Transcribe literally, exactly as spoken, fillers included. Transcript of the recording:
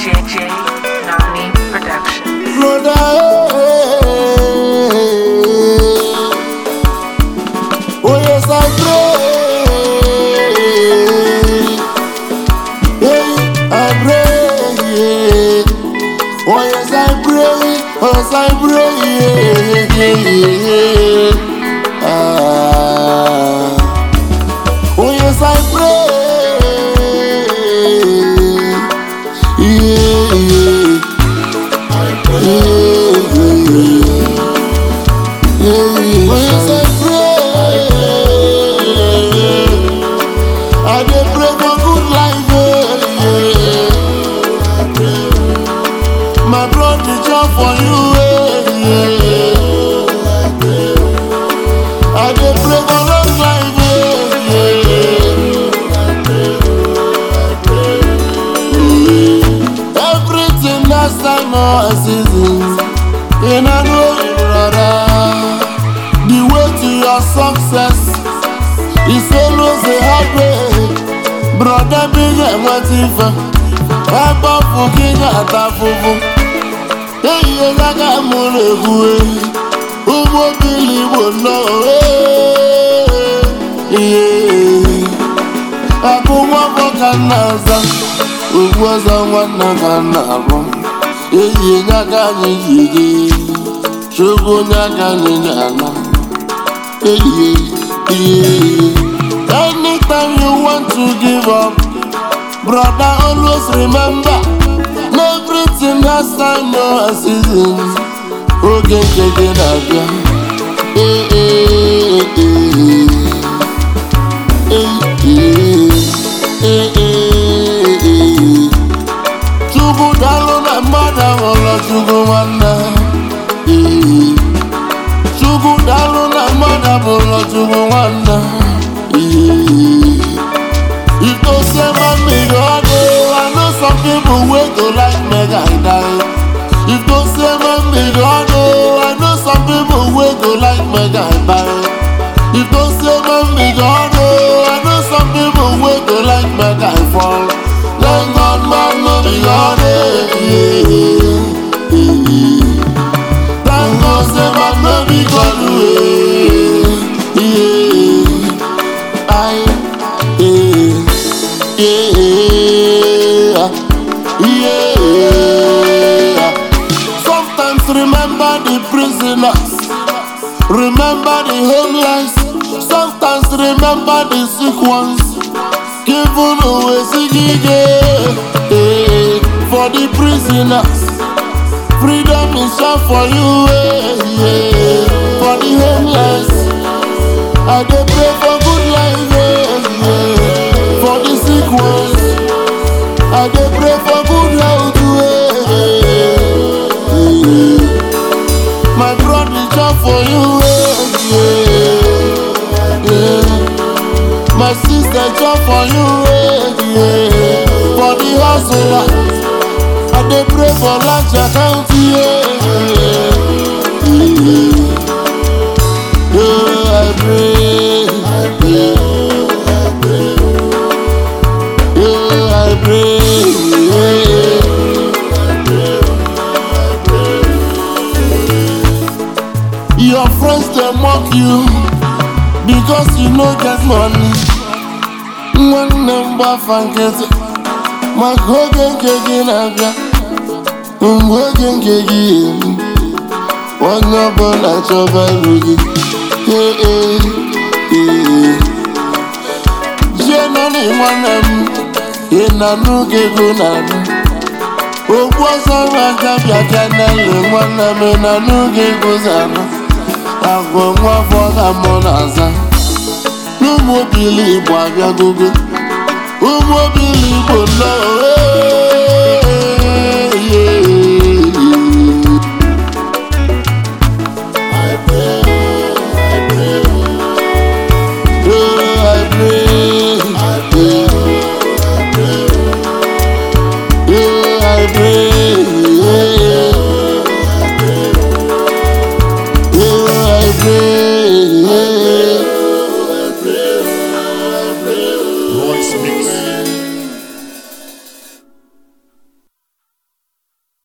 J J Nani Production. Brother, oh yes I pray, hey, I pray, oh yes I pray, oh yes I pray, ah, oh yes I pray, yeah, yeah. Yes, I pray. I dey pray for good life. My blood is job for you. I dey pray for long life. Everything that's time or seasons. And I know, brother, the way to your success is always a hard way. Brother, big and what if I bought for king at a fufu. Hey, you got a money, who won't believe would know. Yeah, I go walk for Canada, who was on one Nagana. Eyi nyaga nyigi, shugu nyaga nyana. Eyi, eyi. Anytime you want to give up, brother, always remember, everything has time, no season. Okay, okay, okay. Eh, eh, eh, eh, eh, eh, eh. Chugu dalu na mada wala chugu wana. Chugu dalu na mada wala chugu wana. If you say mommy God, I know some people will go like mega die. If you say mommy God, I know some people will go like mega die. If you say mommy God, I know some people will go like mega fall. Thank God, man, no be God, eh. Thank God, say man, no be God, eh. I, eh, yeah, yeah. Sometimes remember the prisoners, remember the homeless. Sometimes remember the sick ones. Given away sigige, eh, for the prisoners. Freedom is short for you, eh, yeah. For the homeless, I dey pray for good life, eh, yeah. For the sick ones, I dey pray for good health, eh, yeah. My brother is short for you, eh, yeah, yeah. My sister job for you, yeah. For the hustler, I dey pray for lunch account, yeah. Yeah, I pray, I pray, I pray, yeah, I pray, yeah. Your friends they mock you because you no get money. One number fankete, my hogan kegi naga, um hogan kegi, one number na choba rugi, eh eh eh. Jenani manam, ina nuge gunam. Ogwaza wajabya kanale manam ina nuge guzama. Agwa mwa foga monaza. Umobili Igbo abịagogo, umobili Igbo nọ.